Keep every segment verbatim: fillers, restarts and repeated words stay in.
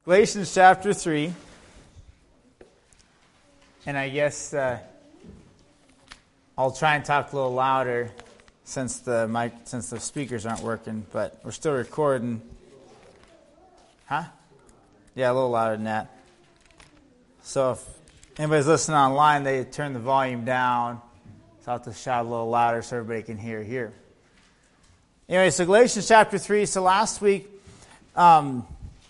Galatians chapter three, and I guess uh, I'll try and talk a little louder since the mic, since the speakers aren't working, but we're still recording. Huh? Yeah, a little louder than that. So if anybody's listening online, they turn the volume down. So I'll have to shout a little louder so everybody can hear here. Anyway, so Galatians chapter three. So last week, um,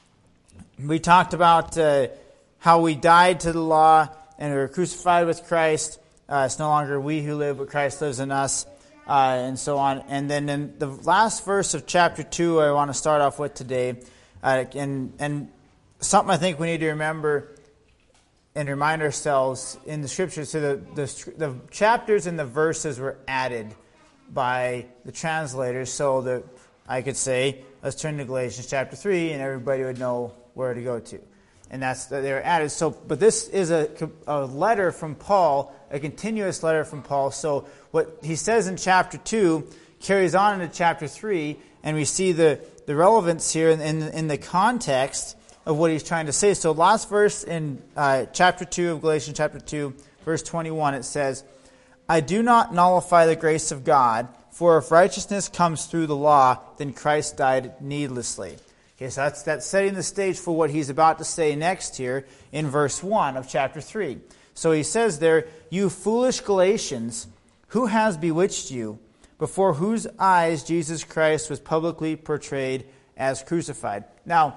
we talked about uh, how we died to the law and we were crucified with Christ. Uh, it's no longer we who live, but Christ lives in us, uh, and so on. And then in the last verse of chapter two, I want to start off with today. Uh, and, and something I think we need to remember and remind ourselves in the Scriptures. So the, the, the chapters and the verses were added by the translators. So that I could say, let's turn to Galatians chapter three, and everybody would know where to go to. And that's, they were added. So, but this is a, a letter from Paul, a continuous letter from Paul. So what he says in chapter two carries on into chapter three, and we see the, the relevance here in, in, in the context of what he's trying to say. So last verse in uh, chapter two of Galatians chapter two, verse twenty-one, it says, I do not nullify the grace of God, for if righteousness comes through the law, then Christ died needlessly. Okay, so that's, that's setting the stage for what he's about to say next here in verse one of chapter three. So he says there, you foolish Galatians, who has bewitched you, before whose eyes Jesus Christ was publicly portrayed as crucified. Now,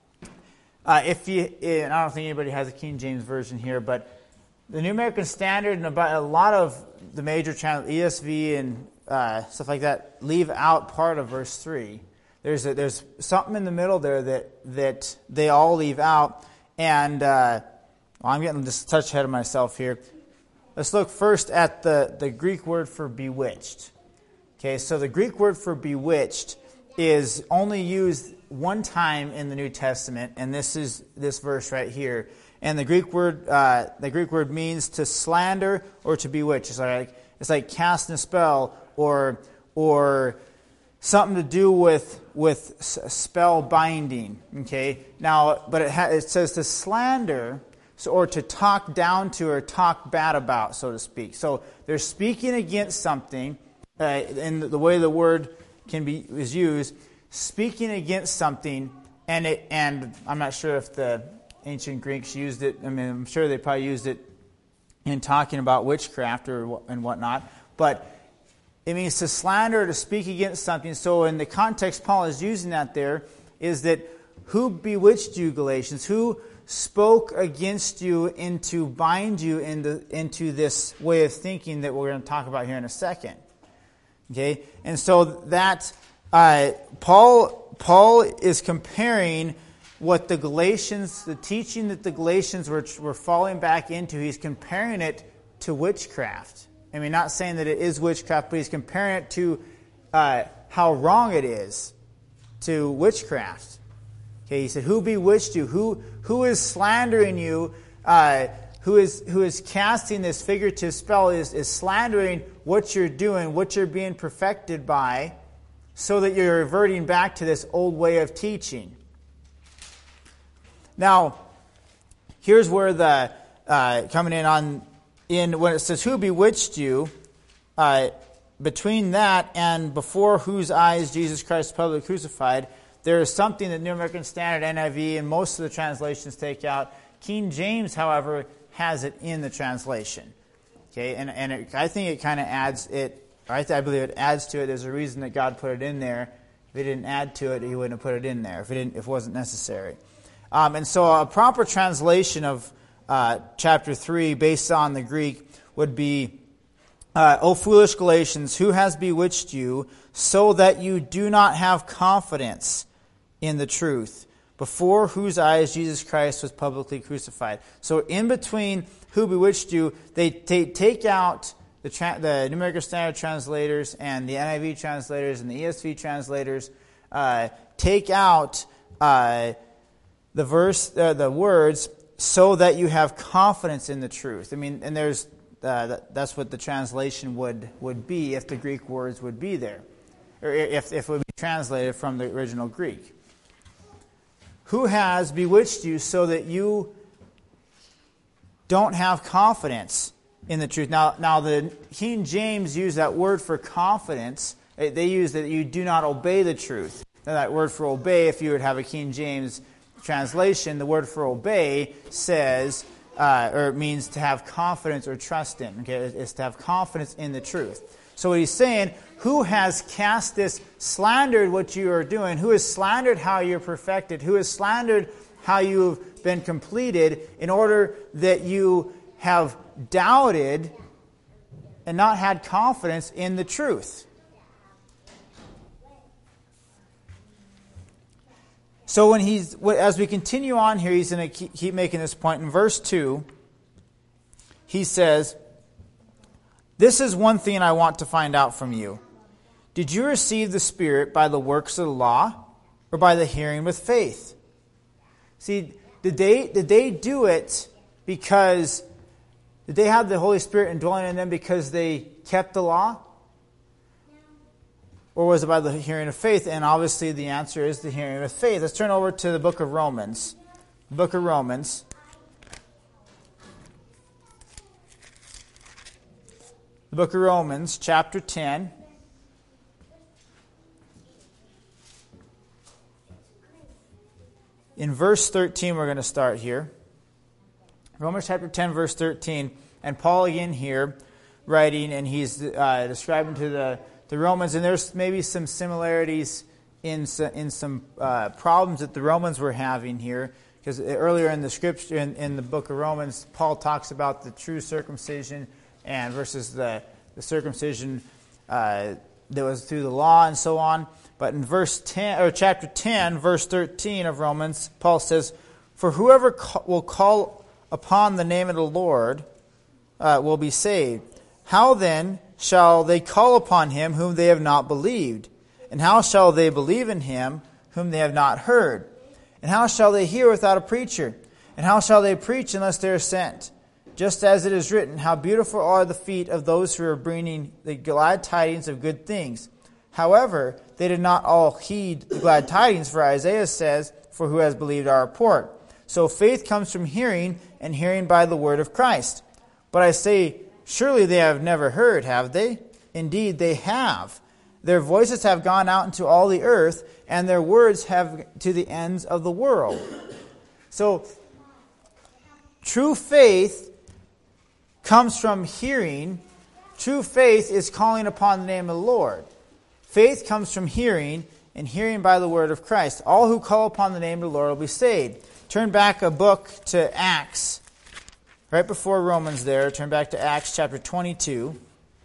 uh, if you, and I don't think anybody has a King James version here, but the New American Standard and about a lot of the major channels, E S V and uh, stuff like that, leave out part of verse three. There's a, there's something in the middle there that that they all leave out, and uh, well, I'm getting just a touch ahead of myself here. Let's look first at the, the Greek word for bewitched. Okay, so the Greek word for bewitched is only used one time in the New Testament, and this is this verse right here. And the Greek word uh, the Greek word means to slander or to bewitch. It's like it's like casting a spell or or something to do with with spell binding. Okay, now but it ha- it says to slander. So, or to talk down to or talk bad about, so to speak. So they're speaking against something, uh, in the way the word can be is used, speaking against something, and it and I'm not sure if the ancient Greeks used it. I mean, I'm sure they probably used it in talking about witchcraft or and whatnot. But it means to slander or to speak against something. So in the context Paul is using that there is that who bewitched you, Galatians? Who spoke against you and to bind you into, into this way of thinking that we're going to talk about here in a second. Okay? And so that uh, Paul Paul is comparing what the Galatians, the teaching that the Galatians were, were falling back into, he's comparing it to witchcraft. I mean, not saying that it is witchcraft, but he's comparing it to uh, how wrong it is to witchcraft. Okay, he said, who bewitched you? Who who is slandering you? Uh, who is who is casting this figurative spell is, is slandering what you're doing, what you're being perfected by, so that you're reverting back to this old way of teaching. Now, here's where the uh, coming in on in when it says who bewitched you, uh, between that and before whose eyes Jesus Christ publicly crucified. There is something that New American Standard, N I V, and most of the translations take out. King James, however, has it in the translation. Okay, and and it, I think it kind of adds it. I, I believe it adds to it. There's a reason that God put it in there. If He didn't add to it, He wouldn't have put it in there. If it didn't, if it wasn't necessary. Um, and so, a proper translation of uh, chapter three, based on the Greek, would be, uh, "O foolish Galatians, who has bewitched you, so that you do not have confidence in the truth, before whose eyes Jesus Christ was publicly crucified." So in between who bewitched you, they t- take out the, tra- the New American Standard translators and the N I V translators and the E S V translators, uh, take out uh, the verse, uh, the words, so that you have confidence in the truth. I mean, and there's uh, that, that's what the translation would, would be if the Greek words would be there, or if, if it would be translated from the original Greek. Who has bewitched you so that you don't have confidence in the truth? Now, now the King James use that word for confidence. They use that you do not obey the truth. Now, that word for obey, if you would have a King James translation, the word for obey says, uh, or it means to have confidence or trust in. Okay, it's to have confidence in the truth. So what he's saying, who has cast this, slandered what you are doing? Who has slandered how you're perfected? Who has slandered how you've been completed in order that you have doubted and not had confidence in the truth? So when he's, as we continue on here, he's going to keep making this point. In verse two, he says, "This is one thing I want to find out from you. Did you receive the Spirit by the works of the law or by the hearing with faith?" See, did they, did they do it because, did they have the Holy Spirit indwelling in them because they kept the law? Or was it by the hearing of faith? And obviously the answer is the hearing of faith. Let's turn over to the book of Romans. The book of Romans. The book of Romans, chapter ten. In verse thirteen, we're going to start here. Romans chapter ten, verse thirteen. And Paul again here, writing, and he's uh, describing to the, the Romans, and there's maybe some similarities in, in some uh, problems that the Romans were having here. Because earlier in the scripture, in, in the book of Romans, Paul talks about the true circumcision and versus the, the circumcision uh, that was through the law and so on. But in verse ten, or chapter ten, verse thirteen of Romans, Paul says, "For whoever ca- will call upon the name of the Lord uh, will be saved. How then shall they call upon him whom they have not believed? And how shall they believe in him whom they have not heard? And how shall they hear without a preacher? And how shall they preach unless they are sent? Just as it is written, how beautiful are the feet of those who are bringing the glad tidings of good things. However, they did not all heed the glad tidings, for Isaiah says, for who has believed our report? So faith comes from hearing, and hearing by the word of Christ. But I say, surely they have never heard, have they? Indeed, they have. Their voices have gone out into all the earth, and their words have to the ends of the world." So, true faith comes from hearing. True faith is calling upon the name of the Lord. Faith comes from hearing, and hearing by the word of Christ. All who call upon the name of the Lord will be saved. Turn back a book to Acts. Right before Romans there, turn back to Acts chapter twenty-two.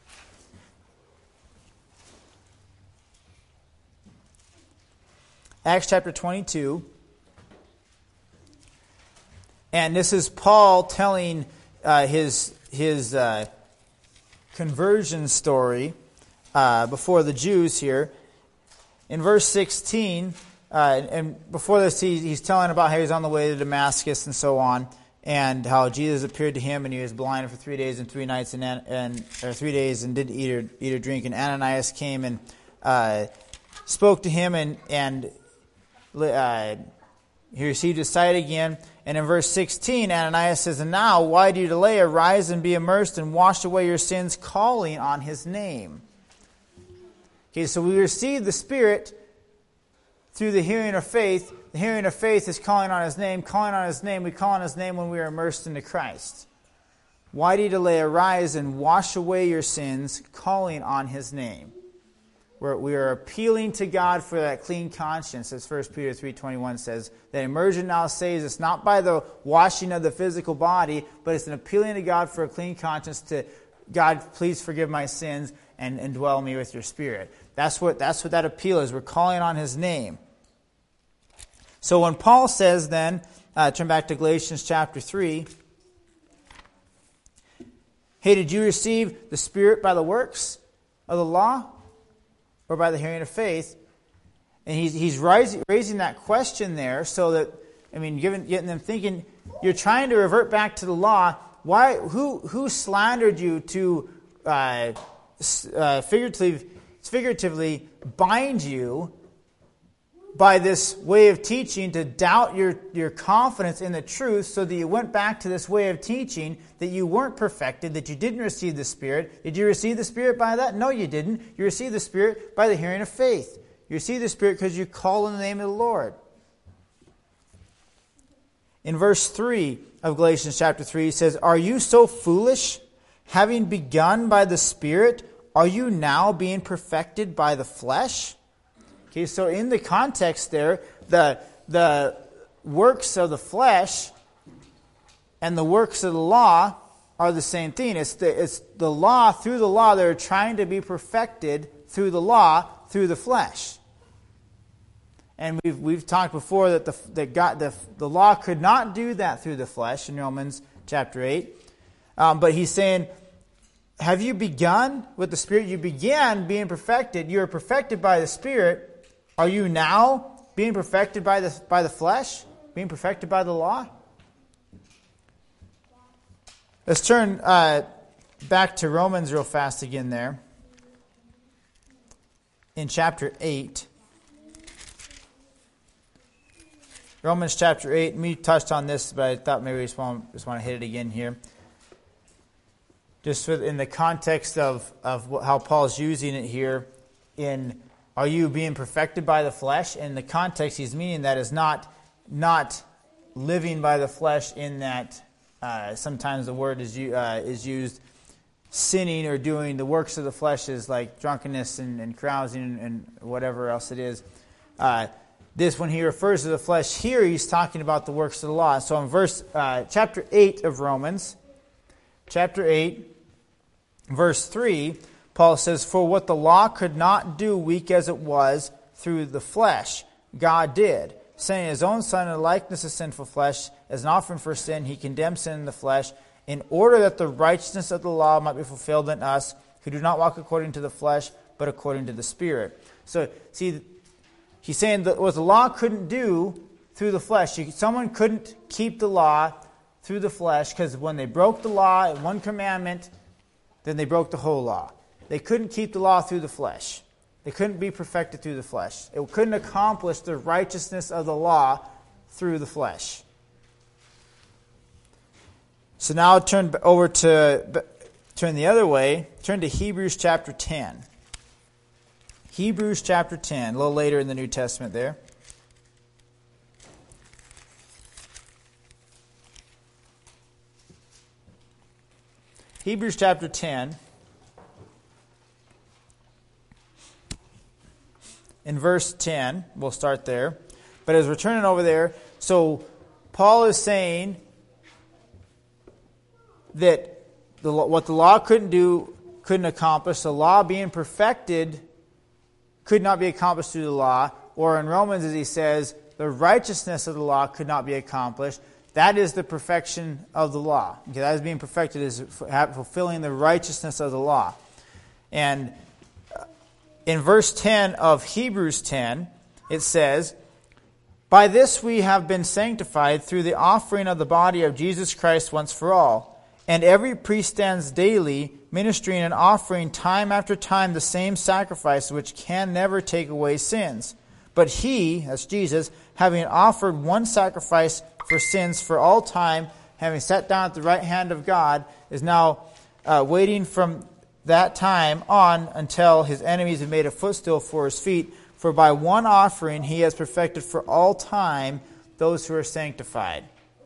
Acts chapter twenty-two. And this is Paul telling uh, his, his uh, conversion story uh, before the Jews here. In verse sixteen, uh, and before this he, he's telling about how he's on the way to Damascus and so on, and how Jesus appeared to him and he was blind for three days and three nights and, and or three days and didn't eat or, eat or drink. And Ananias came and uh, spoke to him, and and uh, he received his sight again. And in verse sixteen, Ananias says, "And now, why do you delay? Arise and be immersed and wash away your sins, calling on his name." Okay, so we receive the Spirit through the hearing of faith. The hearing of faith is calling on his name. Calling on his name, we call on his name when we are immersed into Christ. Why do you delay? Arise and wash away your sins, calling on his name. We're, we are appealing to God for that clean conscience, as First Peter three twenty-one says. That immersion now saves us not by the washing of the physical body, but it's an appealing to God for a clean conscience to, God, please forgive my sins and indwell me with your Spirit. That's what, that's what that appeal is. We're calling on his name. So when Paul says then, uh, turn back to Galatians chapter three, hey, did you receive the Spirit by the works of the law or by the hearing of faith? And he's, he's rising, raising that question there so that, I mean, giving, getting them thinking, you're trying to revert back to the law. Why? Who, who slandered you to uh, uh, figuratively, figuratively bind you by this way of teaching to doubt your, your confidence in the truth, so that you went back to this way of teaching that you weren't perfected, that you didn't receive the Spirit. Did you receive the Spirit by that? No, you didn't. You received the Spirit by the hearing of faith. You received the Spirit because you call in the name of the Lord. In verse three of Galatians chapter three, he says, "Are you so foolish? Having begun by the Spirit, are you now being perfected by the flesh?" Okay, so in the context there, the, the works of the flesh and the works of the law are the same thing. It's the, it's the law, through the law, they're trying to be perfected through the law, through the flesh. And we've we've talked before that the that God the the law could not do that through the flesh in Romans chapter eight. Um, but he's saying, have you begun with the Spirit? You began being perfected. You are perfected by the Spirit. Are you now being perfected by the by the flesh? Being perfected by the law? Let's turn uh, back to Romans real fast again there. In chapter eight. Romans chapter eight. We touched on this, but I thought maybe we just want, just want to hit it again here. Just in the context of, of how Paul's using it here in, are you being perfected by the flesh? In the context he's meaning that is not, not living by the flesh in that uh, sometimes the word is, uh, is used sinning or doing the works of the flesh is like drunkenness and, and carousing and, and whatever else it is. Uh, this, when he refers to the flesh here, he's talking about the works of the law. So in verse uh, chapter eight of Romans, chapter eight, verse three, Paul says, "For what the law could not do, weak as it was, through the flesh, God did. Sending his own Son in the likeness of sinful flesh, as an offering for sin, he condemned sin in the flesh, in order that the righteousness of the law might be fulfilled in us, who do not walk according to the flesh, but according to the Spirit." So, see, he's saying that what the law couldn't do through the flesh, someone couldn't keep the law through the flesh, because when they broke the law, one commandment, then they broke the whole law. They couldn't keep the law through the flesh. They couldn't be perfected through the flesh. It couldn't accomplish the righteousness of the law through the flesh. So now I'll turn over to, turn the other way, turn to Hebrews chapter ten. Hebrews chapter ten, a little later in the New Testament there. Hebrews chapter ten. In verse ten, we'll start there. But as we're turning over there, so Paul is saying that the, what the law couldn't do, couldn't accomplish, the law being perfected could not be accomplished through the law. Or in Romans, as he says, the righteousness of the law could not be accomplished. That is the perfection of the law. Okay, that is being perfected, is fulfilling the righteousness of the law. And in verse ten of Hebrews ten, it says, "By this we have been sanctified through the offering of the body of Jesus Christ once for all. And every priest stands daily, ministering and offering time after time the same sacrifice, which can never take away sins. But he," that's Jesus, "having offered one sacrifice for sins for all time, having sat down at the right hand of God, is now uh, waiting from that time on until his enemies have made a footstool for his feet. For by one offering he has perfected for all time those who are sanctified."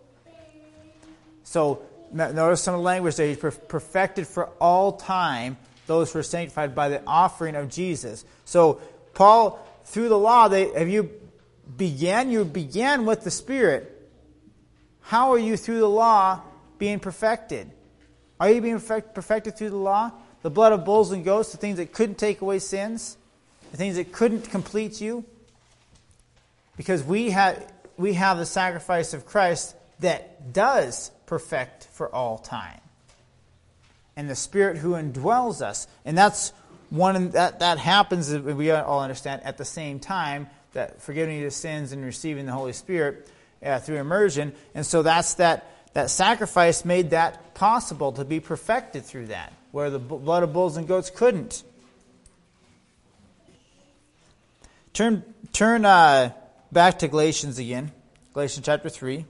So notice some of the language there. He's perfected for all time those who are sanctified by the offering of Jesus. So Paul, through the law, they have you began. You began with the Spirit. How are you through the law being perfected? Are you being perfect, perfected through the law? The blood of bulls and goats, the things that couldn't take away sins, the things that couldn't complete you. Because we have we have the sacrifice of Christ that does perfect for all time. And the Spirit who indwells us. And that's one that, that happens, we all understand, at the same time, that forgiving of sins and receiving the Holy Spirit uh, through immersion. And so that's that, that sacrifice made that possible to be perfected through that, where the blood of bulls and goats couldn't. Turn turn uh, back to Galatians again. Galatians chapter three.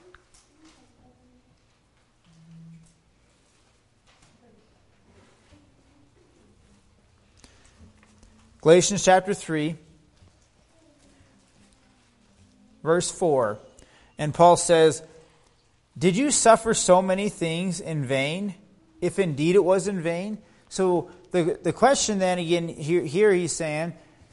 Galatians chapter three, verse four. And Paul says, "Did you suffer so many things in vain, if indeed it was in vain?" So the, the question then again, here, here he's saying,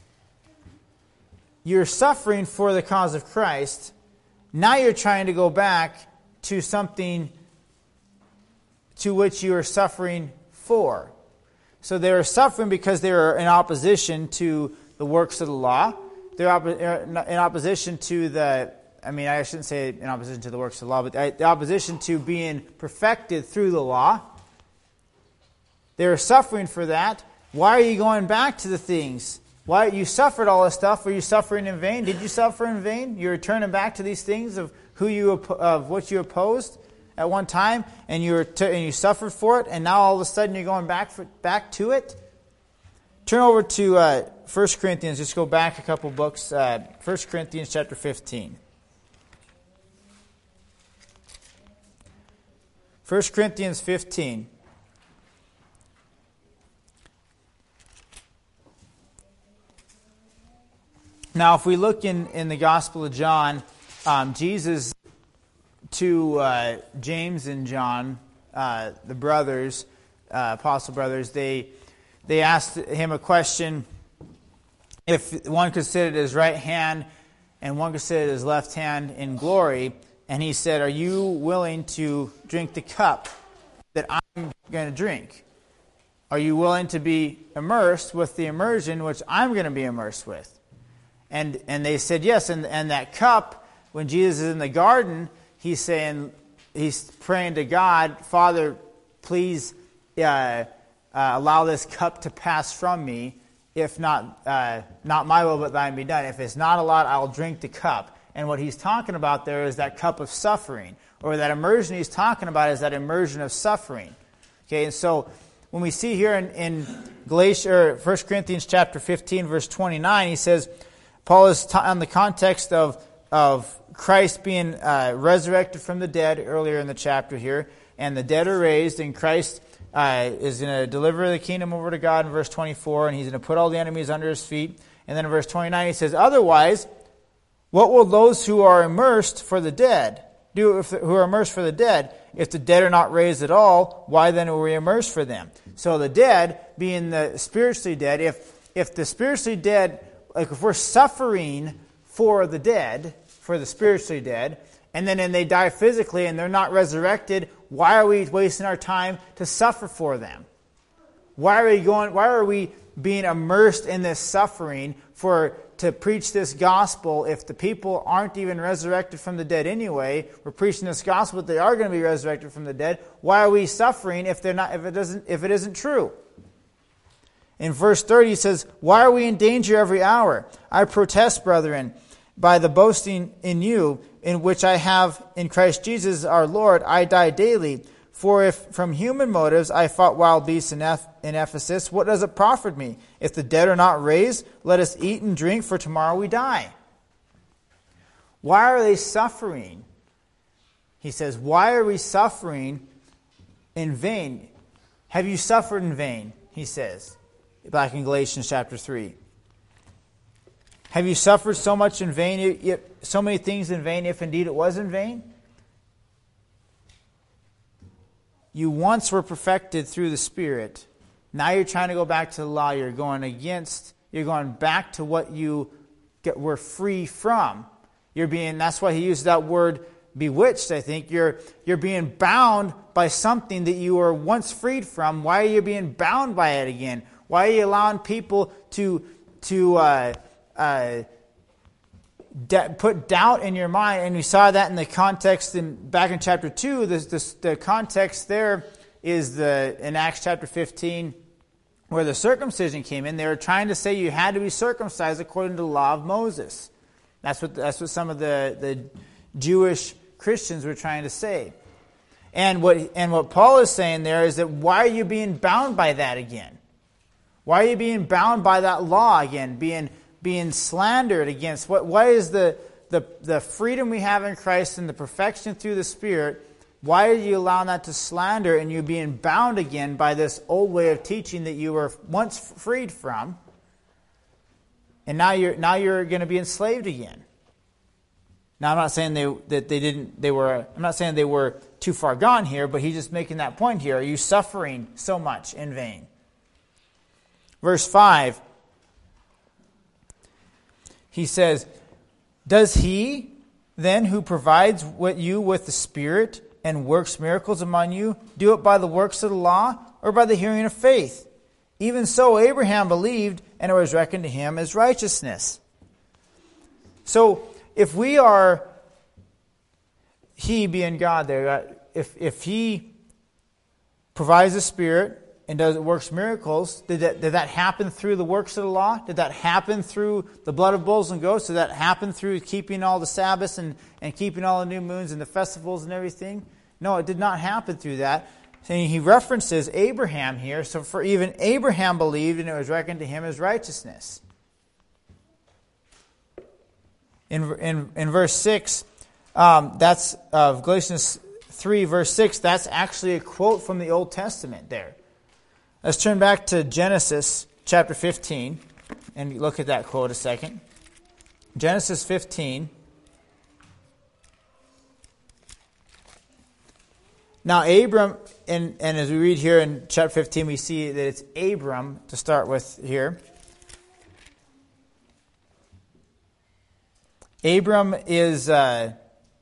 you're suffering for the cause of Christ. Now you're trying to go back to something to which you are suffering for. So they were suffering because they were in opposition to the works of the law. They're op- in opposition to the, I mean, I shouldn't say in opposition to the works of the law, but the opposition to being perfected through the law. They were suffering for that. Why are you going back to the things? Why you suffered all this stuff? Were you suffering in vain? Did you suffer in vain? You're returning back to these things of who you of what you opposed at one time, and you were t- and you suffered for it, and now all of a sudden you're going back for, back to it. Turn over to uh, First Corinthians. Just go back a couple books. Uh, First Corinthians chapter fifteen. First Corinthians fifteen. Now, if we look in, in the Gospel of John, um, Jesus to uh, James and John, uh, the brothers, uh, apostle brothers, they they asked him a question. If one could sit at his right hand and one could sit at his left hand in glory, and he said, "Are you willing to drink the cup that I'm going to drink? Are you willing to be immersed with the immersion which I'm going to be immersed with?" And and they said yes. And and that cup, when Jesus is in the garden, he's saying, he's praying to God, "Father, please uh, uh, allow this cup to pass from me. If not, uh, not my will, but thine be done. If it's not allowed, I'll drink the cup." And what he's talking about there is that cup of suffering, or that immersion he's talking about is that immersion of suffering. Okay, and so when we see here in, in Galatia, or First Corinthians chapter fifteen, verse twenty-nine, he says, Paul is t- on the context of of Christ being uh, resurrected from the dead earlier in the chapter here, and the dead are raised, and Christ uh, is going to deliver the kingdom over to God in verse twenty-four, and he's going to put all the enemies under his feet. And then in verse twenty-nine he says, "Otherwise, what will those who are immersed for the dead do? If the, who are immersed for the dead, if the dead are not raised at all, why then are we immersed for them?" So the dead, being the spiritually dead, if if the spiritually dead, like if we're suffering for the dead, for the spiritually dead, and then and they die physically and they're not resurrected, why are we wasting our time to suffer for them? Why are we going? Why are we being immersed in this suffering for to preach this gospel if the people aren't even resurrected from the dead anyway? We're preaching this gospel, but they are going to be resurrected from the dead. Why are we suffering if they're not? If it doesn't? If it isn't true? In verse thirty, he says, "Why are we in danger every hour? I protest, brethren, by the boasting in you, in which I have in Christ Jesus our Lord, I die daily. For if from human motives I fought wild beasts in, Eph- in Ephesus, what does it profit me? If the dead are not raised, let us eat and drink, for tomorrow we die." Why are they suffering? He says, why are we suffering in vain? Have you suffered in vain? He says, back in Galatians chapter three. Have you suffered so much in vain, so many things in vain, if indeed it was in vain? You once were perfected through the Spirit. Now you're trying to go back to the law. You're going against, you're going back to what you get, were free from. You're being, that's why he used that word bewitched, I think. You're, you're being bound by something that you were once freed from. Why are you being bound by it again? Why are you allowing people to, to, uh, uh, d- put doubt in your mind? And we saw that in the context in back in chapter two. The, the, the context there is the in Acts chapter fifteen, where the circumcision came in. They were trying to say you had to be circumcised according to the law of Moses. That's what that's what some of the, the Jewish Christians were trying to say. And what and what Paul is saying there is that why are you being bound by that again? Why are you being bound by that law again? Being being slandered against? What, what is the, the, the freedom we have in Christ and the perfection through the Spirit? Why are you allowing that to slander and you being bound again by this old way of teaching that you were once freed from? And now you're now you're going to be enslaved again. Now I'm not saying they that they didn't they were I'm not saying they were too far gone here, but he's just making that point here. Are you suffering so much in vain? Verse five. He says, "Does he then who provides with you with the Spirit and works miracles among you, do it by the works of the law or by the hearing of faith? Even so, Abraham believed, and it was reckoned to him as righteousness." So, if we are, he being God there, if if he provides the Spirit and does works miracles, did that, did that happen through the works of the law? Did that happen through the blood of bulls and goats? Did that happen through keeping all the Sabbaths and, and keeping all the new moons and the festivals and everything? No, it did not happen through that. And he references Abraham here. So for even Abraham believed, and it was reckoned to him as righteousness. In in, in verse six, um, that's uh, Galatians three, verse six. That's actually a quote from the Old Testament there. Let's turn back to Genesis chapter fifteen and look at that quote a second. Genesis fifteen. Now, Abram, and, and as we read here in chapter fifteen, we see that it's Abram to start with here. Abram is uh,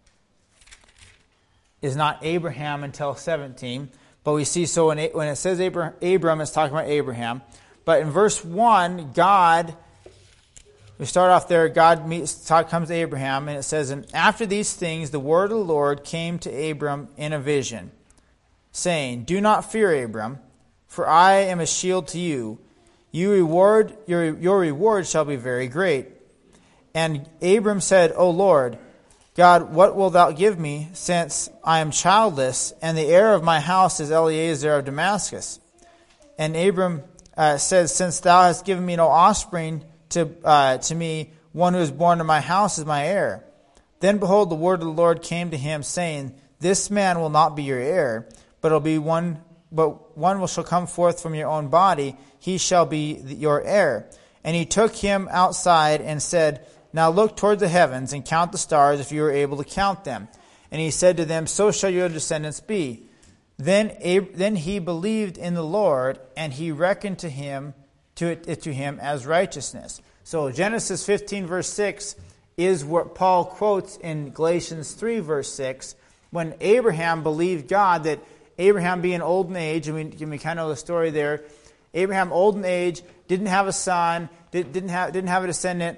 is not Abraham until seventeen, but we see so when it, when it says Abram, Abram, it's talking about Abraham. But in verse one, God, we start off there, God meets, talk, comes to Abraham, and it says, "And after these things, the word of the Lord came to Abram in a vision, saying, Do not fear, Abram, for I am a shield to you. You reward your, your reward shall be very great. And Abram said, O Lord, God, what wilt thou give me, since I am childless, and the heir of my house is Eliezer of Damascus? And Abram uh, says, Since thou hast given me no offspring to uh, to me, one who is born to my house is my heir. Then behold, the word of the Lord came to him, saying, This man will not be your heir, but it'll be one, but one shall come forth from your own body. He shall be your heir. And he took him outside and said, Now look toward the heavens and count the stars, if you are able to count them. And he said to them, So shall your descendants be. Then Ab- then he believed in the Lord, and he reckoned to him to it to him as righteousness. So Genesis fifteen verse six is what Paul quotes in Galatians three verse six, when Abraham believed God, that Abraham being old in age, and we, we kind of know the story there. Abraham old in age, didn't have a son, did, didn't have didn't have a descendant.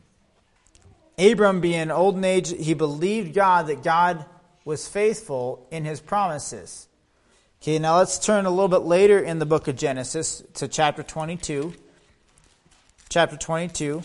Abram being old in age, he believed God, that God was faithful in his promises. Okay, now let's turn a little bit later in the book of Genesis to chapter twenty-two. Chapter twenty-two.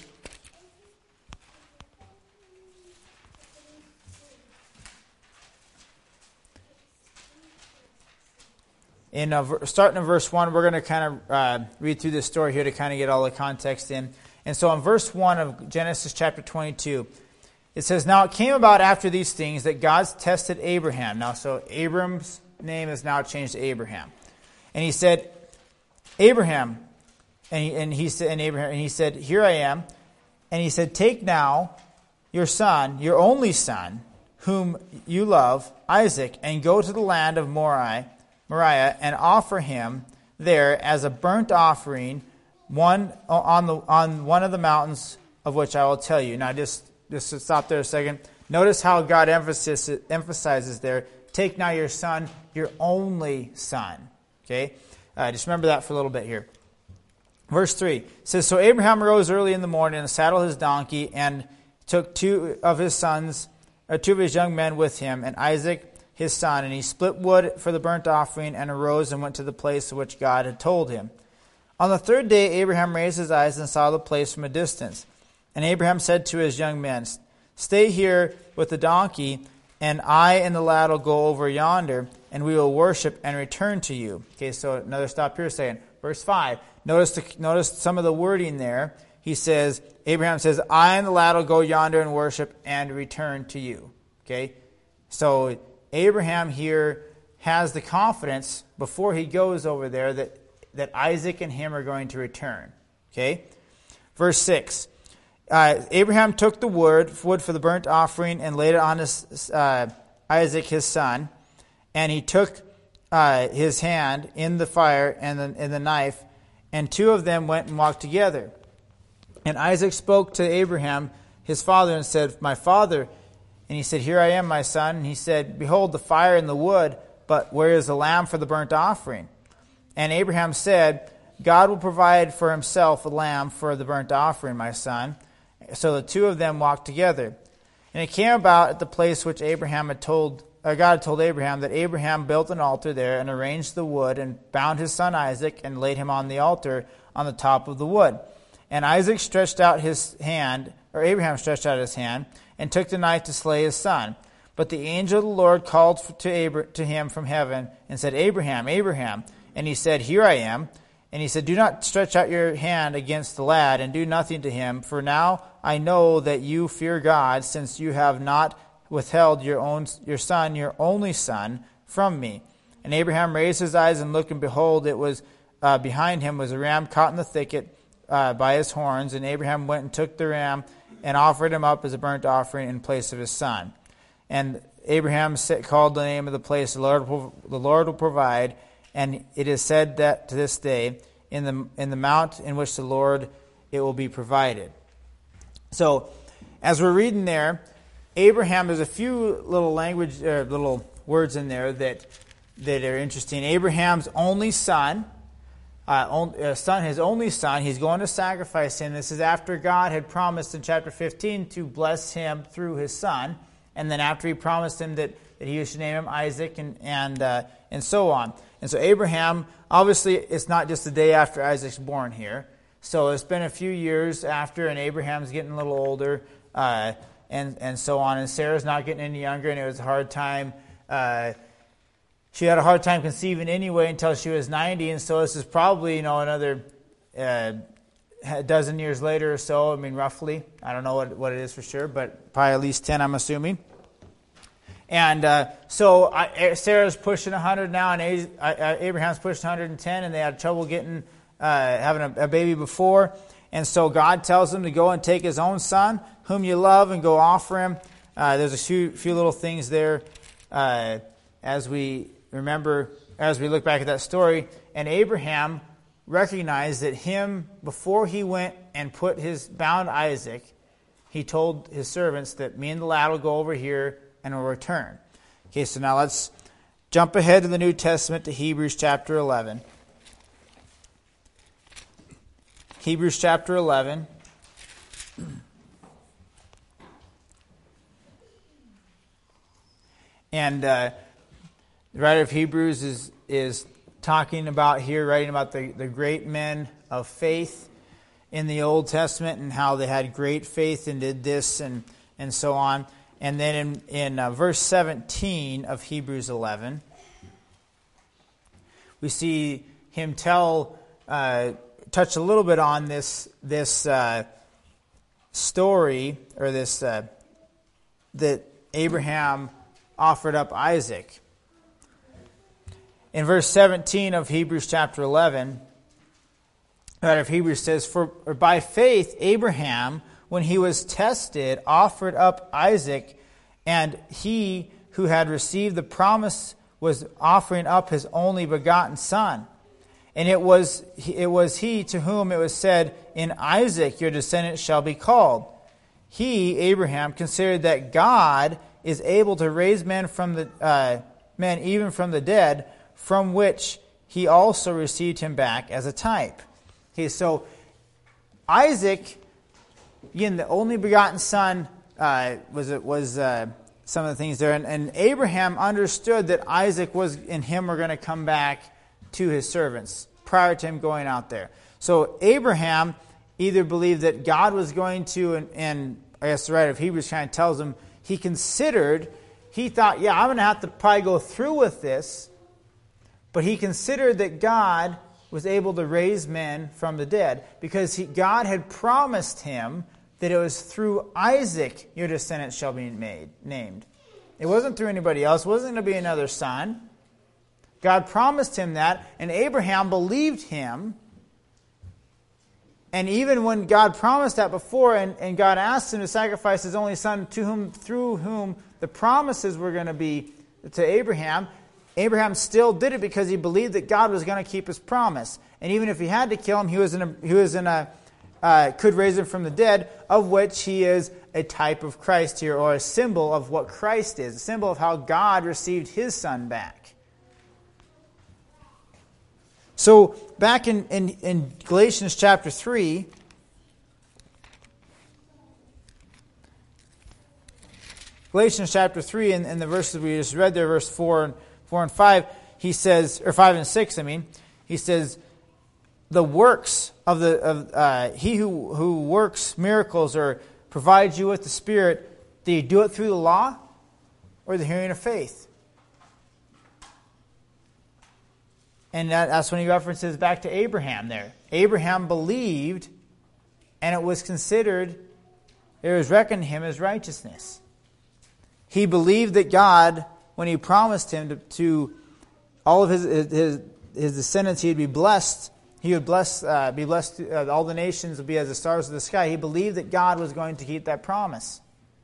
In uh, starting in verse one, we're going to kind of uh, read through this story here to kind of get all the context in. And so in verse one of Genesis chapter twenty-two, it says, Now it came about after these things that God tested Abraham. Now, so Abram's name is now changed to Abraham. And he said, Abraham, and he, and he said, and Abraham, and he said, Here I am. And he said, Take now your son, your only son, whom you love, Isaac, and go to the land of Moriah, Moriah, and offer him there as a burnt offering, one on the on one of the mountains of which I will tell you. Now, just just to stop there a second. Notice how God emphasis, emphasizes there. Take now your son, your only son. Okay, uh, just remember that for a little bit here. Verse three says, So Abraham arose early in the morning and saddled his donkey and took two of his sons, or two of his young men with him, and Isaac his son, and he split wood for the burnt offering, and arose and went to the place of which God had told him. On the third day Abraham raised his eyes and saw the place from a distance. And Abraham said to his young men, Stay here with the donkey, and I and the lad will go over yonder, and we will worship and return to you. Okay, so another stop here saying, verse five. Notice the, notice some of the wording there. he says, Abraham says, I and the lad will go yonder and worship and return to you. Okay? So Abraham here has the confidence before he goes over there that, that Isaac and him are going to return. Okay? Verse six. Uh, Abraham took the wood, wood for the burnt offering and laid it on his, uh, Isaac his son. And he took uh, his hand in the fire and the, and the knife, and two of them went and walked together. And Isaac spoke to Abraham, his father, and said, My father. And he said, Here I am, my son. And he said, Behold, the fire and the wood, but where is the lamb for the burnt offering? And Abraham said, God will provide for himself a lamb for the burnt offering, my son. So the two of them walked together. And it came about at the place which Abraham had told, or God had told Abraham, that Abraham built an altar there and arranged the wood and bound his son Isaac and laid him on the altar on the top of the wood. And Isaac stretched out his hand, or Abraham stretched out his hand, and took the knife to slay his son. But the angel of the Lord called to Abra- to him from heaven and said, Abraham, Abraham. And he said, Here I am. And he said, Do not stretch out your hand against the lad, and do nothing to him, for now I know that you fear God, since you have not withheld your own your son, your only son, from me. And Abraham raised his eyes and looked, and behold, it was uh, behind him was a ram caught in the thicket uh, by his horns. And Abraham went and took the ram and offered him up as a burnt offering in place of his son. And Abraham called the name of the place, the Lord will, the Lord will provide. And it is said that to this day, in the in the mount in which the Lord it will be provided. So, as we're reading there, Abraham, there's a few little language, uh, little words in there that that are interesting. Abraham's only son, uh, on, uh, son, his only son, he's going to sacrifice him. This is after God had promised in chapter fifteen to bless him through his son, and then after he promised him that, that he should name him Isaac, and and uh, and so on. And so Abraham, obviously, it's not just the day after Isaac's born here. So it's been a few years after, and Abraham's getting a little older, uh, and and so on. And Sarah's not getting any younger, and it was a hard time. Uh, she had a hard time conceiving anyway until she was ninety, and so this is probably, you know, another uh, a dozen years later or so. I mean, roughly. I don't know what, what it is for sure, but probably at least ten, I'm assuming. And uh, so I, Sarah's pushing one hundred now, and Abraham's pushing one hundred ten, and they had trouble getting uh, having a, a baby before. And so God tells him to go and take his own son, whom you love, and go offer him. Uh, there's a few few little things there uh, as we remember, as we look back at that story. And Abraham recognized that him, before he went and put his bound Isaac, he told his servants that me and the lad will go over here and will return. Okay, so now let's jump ahead to the New Testament to Hebrews chapter eleven. Hebrews chapter eleven. And uh, the writer of Hebrews is is talking about here, writing about the, the great men of faith in the Old Testament and how they had great faith and did this and, and so on. And then in, in uh, verse seventeen of Hebrews eleven, we see him tell, uh, touch a little bit on this this uh, story, or this uh, that Abraham offered up Isaac. In verse seventeen of Hebrews chapter eleven, the writer of Hebrews says, For by faith Abraham, when he was tested, offered up Isaac, and he who had received the promise was offering up his only begotten son. And it was it was he to whom it was said, In Isaac your descendants shall be called. He, Abraham, considered that God is able to raise men from the uh, men even from the dead, from which he also received him back as a type. Okay, so Isaac, again, the only begotten son, uh, was was uh, some of the things there, and, and Abraham understood that Isaac was and him were going to come back to his servants prior to him going out there. So Abraham either believed that God was going to, and, and I guess the writer of Hebrews kind of tells him he considered, he thought, yeah, I'm going to have to probably go through with this, but he considered that God was able to raise men from the dead because he, God had promised him that it was through Isaac your descendants shall be made named. It wasn't through anybody else. It wasn't going to be another son. God promised him that, and Abraham believed him. And even when God promised that before, and, and God asked him to sacrifice his only son, to whom through whom the promises were going to be to Abraham, Abraham still did it because he believed that God was going to keep his promise. And even if he had to kill him, he was in a, he was in a uh, could raise him from the dead, of which he is a type of Christ here, or a symbol of what Christ is, a symbol of how God received his son back. So back in, in, in Galatians chapter three, Galatians chapter three, and, and the verses we just read there, verse four and four and five, he says, or five and six, I mean, he says, the works of the of uh, he who who works miracles or provides you with the Spirit, do you do it through the law or the hearing of faith? And that, that's when he references back to Abraham there. Abraham believed, and it was considered, it was reckoned to him as righteousness. He believed that God, when he promised him to, to all of his, his his descendants, he'd be blessed. He would bless, uh, be blessed. Uh, all the nations would be as the stars of the sky. He believed that God was going to keep that promise.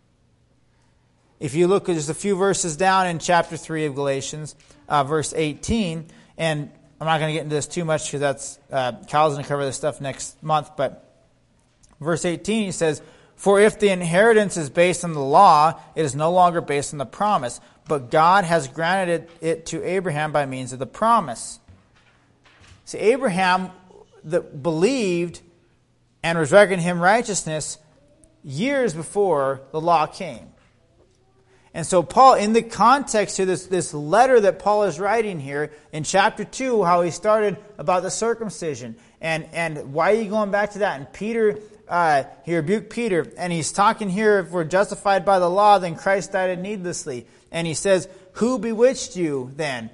If you look at just a few verses down in chapter three of Galatians, uh, verse eighteen, and I'm not going to get into this too much because that's uh, Kyle's going to cover this stuff next month. But verse eighteen, he says, "For if the inheritance is based on the law, it is no longer based on the promise. But God has granted it, it to Abraham by means of the promise." See, Abraham that believed and was reckoned him righteousness years before the law came. And so Paul, in the context of this, this letter that Paul is writing here, in chapter two, how he started about the circumcision, and, and why are you going back to that? And Peter, uh, he rebuked Peter, and he's talking here, if we're justified by the law, then Christ died needlessly. And he says, who bewitched you then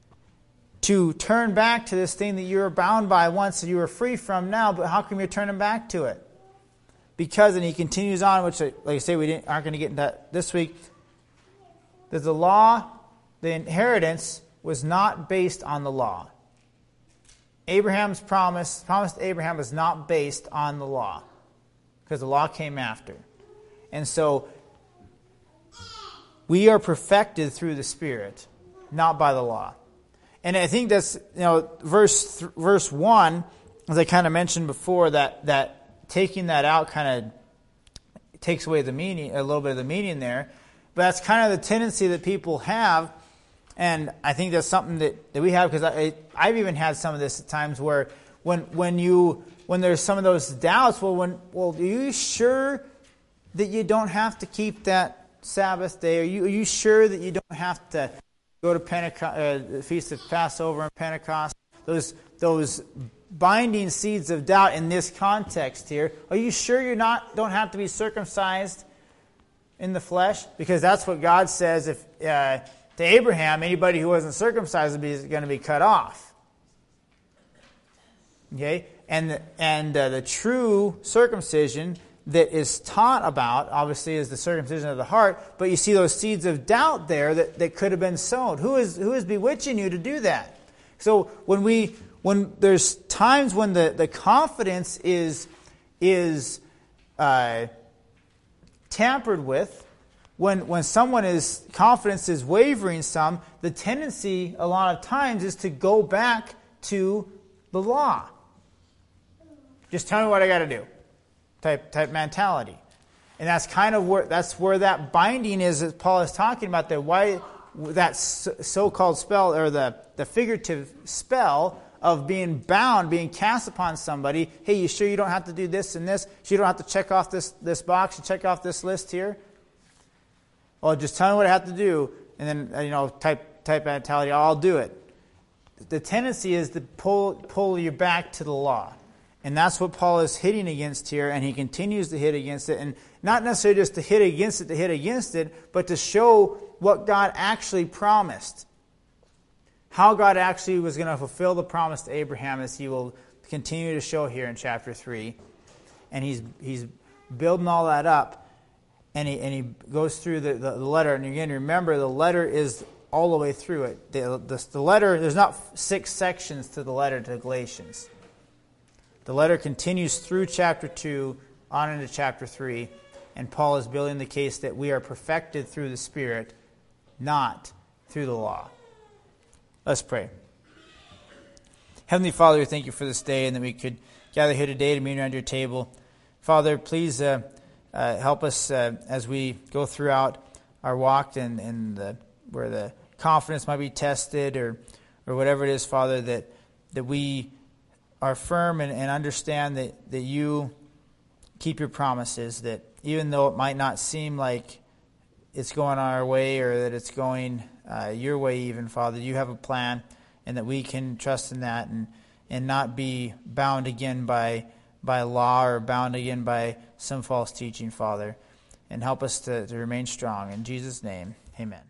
to turn back to this thing that you were bound by once, that you were free from now, but how come you're turning back to it? Because, and he continues on, which, like I say, we didn't, aren't going to get into that this week, that the law, the inheritance, was not based on the law. Abraham's promise, promise to Abraham was not based on the law, because the law came after. And so, we are perfected through the Spirit, not by the law. And I think that's, you know, verse th- verse one, as I kind of mentioned before, that, that taking that out kind of takes away the meaning, a little bit of the meaning there. But that's kind of the tendency that people have, and I think that's something that, that we have, because I, I've even had some of this at times where when when you when there's some of those doubts, well, when well, are you sure that you don't have to keep that Sabbath day? Are you are you sure that you don't have to go to Pentecost, uh, the Feast of Passover and Pentecost? Those those binding seeds of doubt in this context here. Are you sure you're not don't have to be circumcised in the flesh? Because that's what God says. If uh, to Abraham, anybody who wasn't circumcised is going to be cut off. Okay, and the, and uh, the true circumcision that is taught about, obviously, is the circumcision of the heart. But you see those seeds of doubt there that, that could have been sown. Who is who is bewitching you to do that? So when we when there's times when the, the confidence is is uh, tampered with, when when someone is confidence is wavering some, the tendency a lot of times is to go back to the law. Just tell me what I got to do. Type type mentality, and that's kind of where that's where that binding is that Paul is talking about there. Why that so-called spell, or the the figurative spell of being bound, being cast upon somebody. Hey, you sure you don't have to do this and this? So you don't have to check off this this box and check off this list here. Well, just tell me what I have to do, and then you know type type mentality. I'll do it. The tendency is to pull pull you back to the law. And that's what Paul is hitting against here, and he continues to hit against it. And not necessarily just to hit against it, to hit against it, but to show what God actually promised. how God actually was going to fulfill the promise to Abraham, as he will continue to show here in chapter three. And he's he's building all that up, and he and he goes through the, the, the letter. And again, remember, the letter is all the way through it. The, the, the letter, there's not six sections to the letter to Galatians. The letter continues through chapter two, on into chapter three, and Paul is building the case that we are perfected through the Spirit, not through the law. Let's pray. Heavenly Father, we thank you for this day and that we could gather here today to meet around your table. Father, please uh, uh, help us uh, as we go throughout our walk and, and the, where the confidence might be tested or or whatever it is, Father, that that we are firm and, and understand that, that you keep your promises, that even though it might not seem like it's going our way or that it's going uh, your way even, Father, you have a plan, and that we can trust in that and, and not be bound again by by law or bound again by some false teaching, Father. And help us to, to remain strong. In Jesus' name, amen.